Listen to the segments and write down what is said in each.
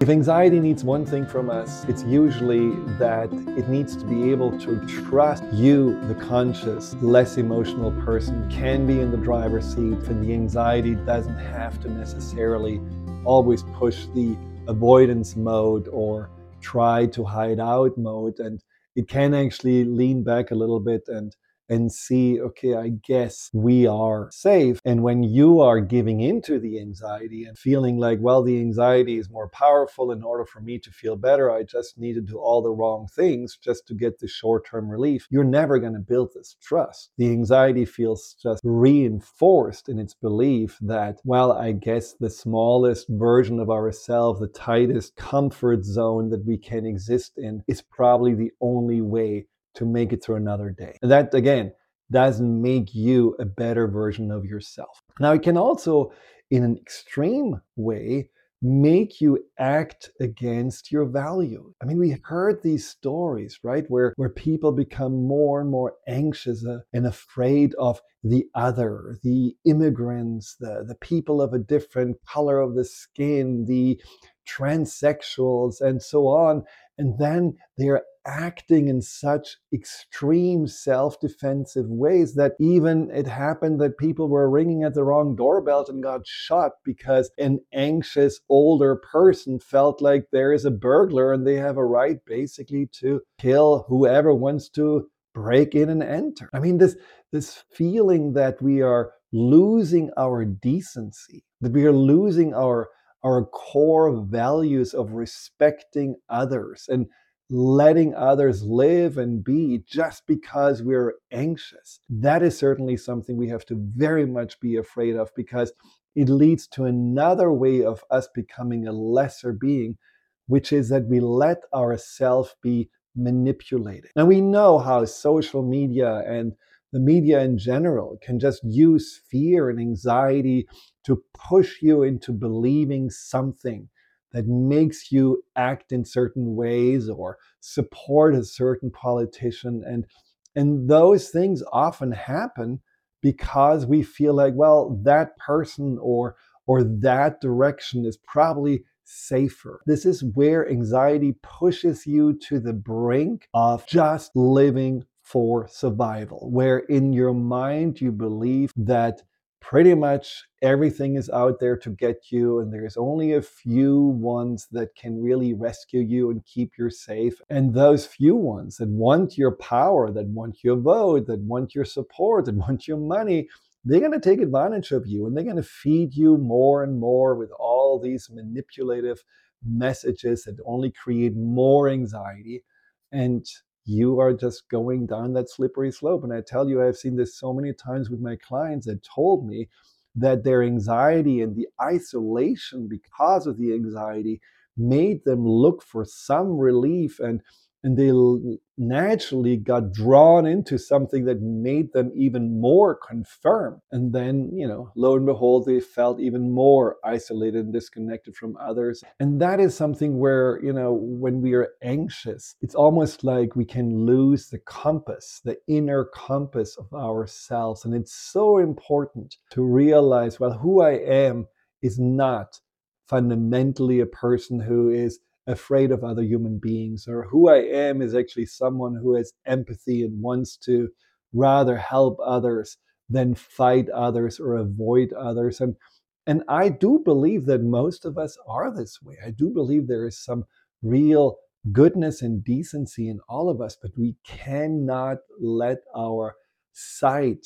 If anxiety needs one thing from us, it's usually that it needs to be able to trust you, the conscious, less emotional person, can be in the driver's seat, and the anxiety doesn't have to necessarily always push the avoidance mode or try to hide out mode. And it can actually lean back a little bit and see, okay, I guess we are safe. And when you are giving into the anxiety and feeling like, well, the anxiety is more powerful, in order for me to feel better, I just need to do all the wrong things just to get the short-term relief, you're never going to build this trust. The anxiety feels just reinforced in its belief that, well, I guess the smallest version of ourselves, the tightest comfort zone that we can exist in, is probably the only way to make it through another day. And that, again, doesn't make you a better version of yourself. Now, it can also, in an extreme way, make you act against your value. I mean, we heard these stories, right, where people become more and more anxious and afraid of the other, the immigrants, the people of a different color of the skin, the transsexuals, and so on. And then they're acting in such extreme self-defensive ways that even it happened that people were ringing at the wrong doorbell and got shot because an anxious older person felt like there is a burglar and they have a right basically to kill whoever wants to break in and enter. I mean, this feeling that we are losing our decency, that we are losing our core values of respecting others and letting others live and be just because we're anxious. That is certainly something we have to very much be afraid of, because it leads to another way of us becoming a lesser being, which is that we let ourselves be manipulated. And we know how social media and the media in general can just use fear and anxiety to push you into believing something that makes you act in certain ways or support a certain politician. And those things often happen because we feel like, well, that person or that direction is probably safer. This is where anxiety pushes you to the brink of just living for survival, where in your mind you believe that pretty much everything is out there to get you, and there's only a few ones that can really rescue you and keep you safe. And those few ones that want your power, that want your vote, that want your support, that want your money, they're going to take advantage of you, and they're going to feed you more and more with all these manipulative messages that only create more anxiety. And you are just going down that slippery slope. And I tell you, I've seen this so many times with my clients that told me that their anxiety and the isolation because of the anxiety made them look for some relief, and they naturally got drawn into something that made them even more confirmed. And then, lo and behold, they felt even more isolated and disconnected from others. And that is something where, when we are anxious, it's almost like we can lose the compass, the inner compass of ourselves. And it's so important to realize, well, who I am is not fundamentally a person who is afraid of other human beings, or who I am is actually someone who has empathy and wants to rather help others than fight others or avoid others. And I do believe that most of us are this way. I do believe there is some real goodness and decency in all of us, but we cannot let our sight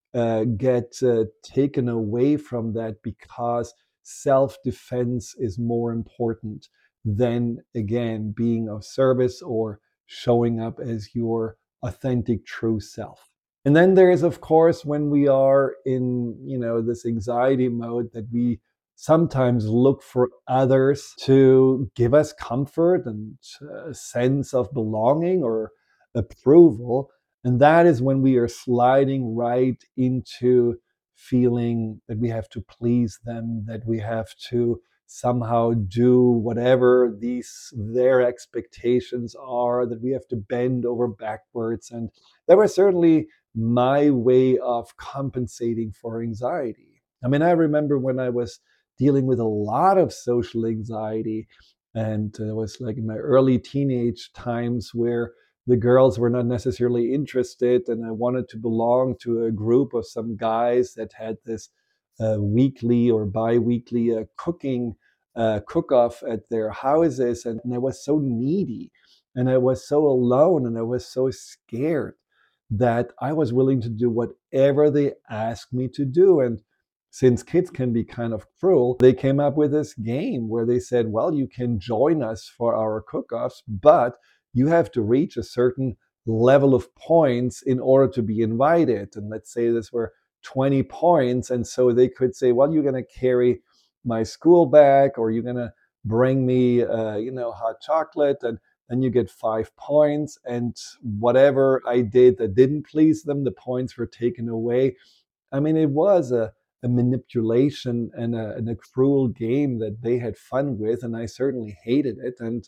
get taken away from that, because self-defense is more important than, again, being of service or showing up as your authentic true self. And then there is, of course, when we are in, this anxiety mode, that we sometimes look for others to give us comfort and a sense of belonging or approval. And that is when we are sliding right into feeling that we have to please them, that we have to somehow do whatever their expectations are, that we have to bend over backwards. And that was certainly my way of compensating for anxiety. I mean, I remember when I was dealing with a lot of social anxiety, And it was like in my early teenage times where the girls were not necessarily interested, and I wanted to belong to a group of some guys that had this weekly or bi-weekly cooking cook-off at their houses, and I was so needy, and I was so alone, and I was so scared that I was willing to do whatever they asked me to do. And since kids can be kind of cruel, they came up with this game where they said, well, you can join us for our cook-offs, but you have to reach a certain level of points in order to be invited. And let's say this were 20 points. And so they could say, well, you're going to carry my school bag, or you're going to bring me, hot chocolate, and then you get 5 points. And whatever I did that didn't please them, the points were taken away. I mean, it was a manipulation and a cruel game that they had fun with, and I certainly hated it. And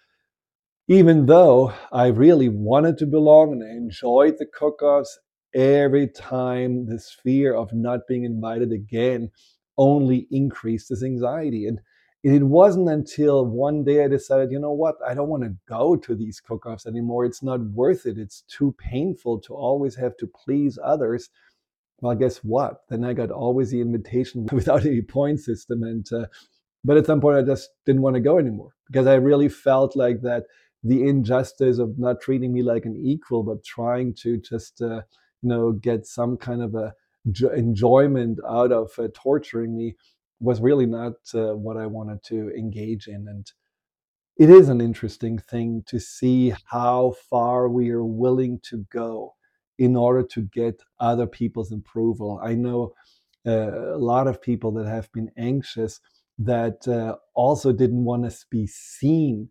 even though I really wanted to belong and I enjoyed the cook-offs, every time this fear of not being invited again only increased this anxiety. And it wasn't until one day I decided, you know what, I don't want to go to these cook-offs anymore. It's not worth it. It's too painful to always have to please others. Well, guess what? Then I got always the invitation without any point system. And but at some point, I just didn't want to go anymore because I really felt like that the injustice of not treating me like an equal, but trying to just get some kind of a enjoyment out of torturing me was really not what I wanted to engage in. And it is an interesting thing to see how far we are willing to go in order to get other people's approval. I know a lot of people that have been anxious that also didn't want to be seen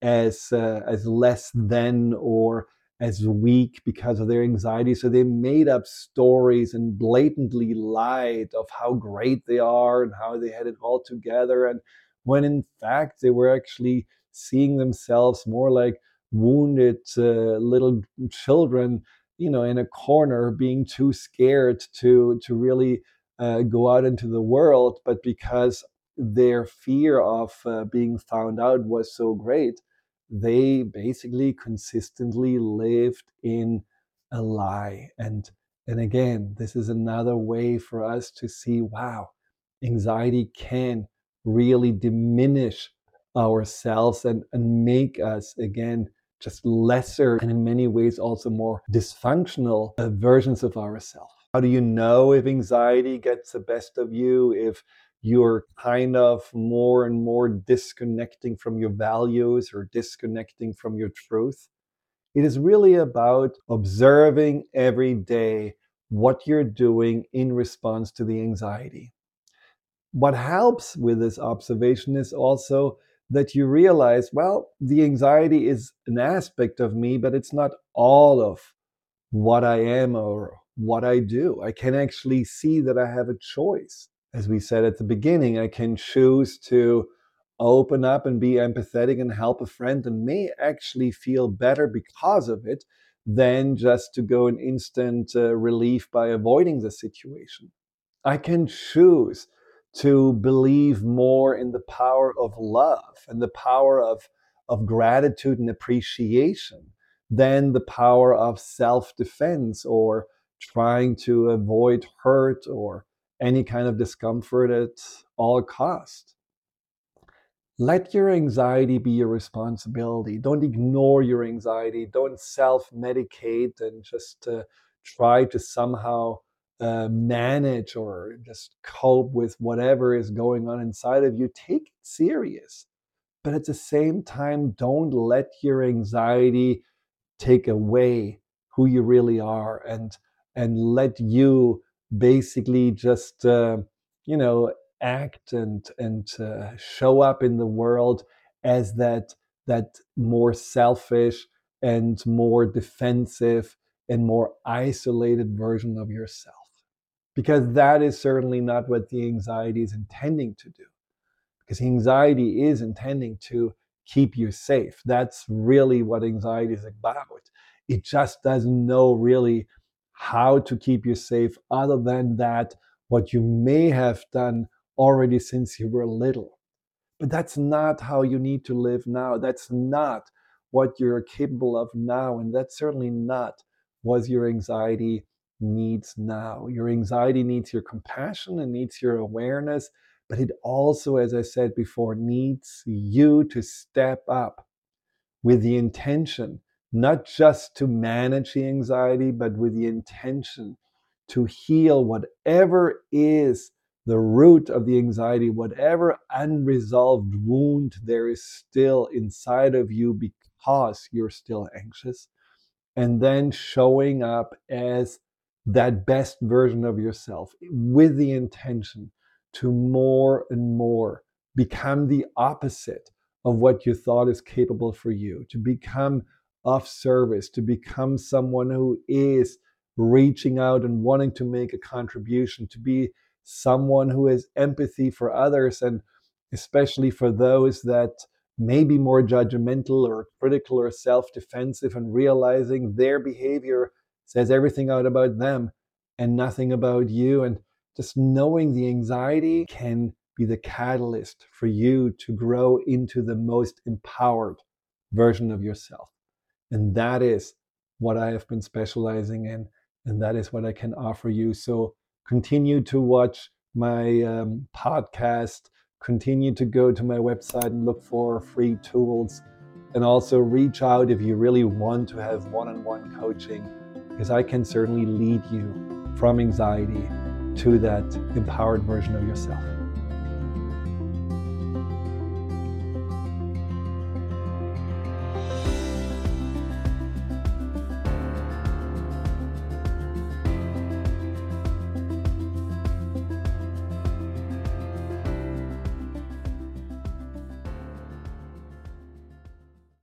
as less than or as weak because of their anxiety. So they made up stories and blatantly lied of how great they are and how they had it all together. And when in fact they were actually seeing themselves more like wounded little children, in a corner, being too scared to really go out into the world. But because their fear of being found out was so great, they basically consistently lived in a lie. And again, this is another way for us to see, wow, anxiety can really diminish ourselves and make us again just lesser, and in many ways also more dysfunctional versions of ourselves. How do you know if anxiety gets the best of you, if you're kind of more and more disconnecting from your values or disconnecting from your truth? It is really about observing every day what you're doing in response to the anxiety. What helps with this observation is also that you realize, well, the anxiety is an aspect of me, but it's not all of what I am or what I do. I can actually see that I have a choice. As we said at the beginning, I can choose to open up and be empathetic and help a friend, and may actually feel better because of it than just to go in instant relief by avoiding the situation. I can choose to believe more in the power of love and the power of gratitude and appreciation than the power of self-defense or trying to avoid hurt or any kind of discomfort at all cost. Let your anxiety be your responsibility. Don't ignore your anxiety. Don't self-medicate and just try to somehow manage or just cope with whatever is going on inside of you. Take it serious. But at the same time, don't let your anxiety take away who you really are, and let you basically just you know act and show up in the world as that more selfish and more defensive and more isolated version of yourself, because that is certainly not what the anxiety is intending to do, because anxiety is intending to keep you safe. That's really what anxiety is about. It just doesn't know really how to keep you safe, other than that, what you may have done already since you were little. But that's not how you need to live now. That's not what you're capable of now. And that's certainly not what your anxiety needs now. Your anxiety needs your compassion and needs your awareness, but it also, as I said before, needs you to step up with the intention, not just to manage the anxiety, but with the intention to heal whatever is the root of the anxiety, whatever unresolved wound there is still inside of you because you're still anxious, and then showing up as that best version of yourself with the intention to more and more become the opposite of what you thought is capable for you, to become of service, to become someone who is reaching out and wanting to make a contribution, to be someone who has empathy for others, and especially for those that may be more judgmental or critical or self-defensive, and realizing their behavior says everything out about them and nothing about you. And just knowing the anxiety can be the catalyst for you to grow into the most empowered version of yourself. And that is what I have been specializing in, and that is what I can offer you. So continue to watch my podcast, continue to go to my website and look for free tools, and also reach out if you really want to have one-on-one coaching, because I can certainly lead you from anxiety to that empowered version of yourself.